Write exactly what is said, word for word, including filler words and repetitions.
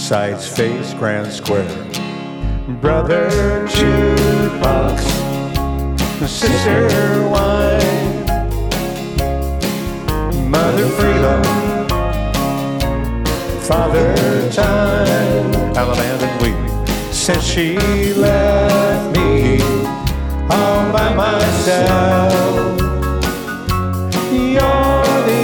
Sides face Grand Square. Brother jukebox, sister wine, mother freedom, father time. Alabama weep since she left me all by myself.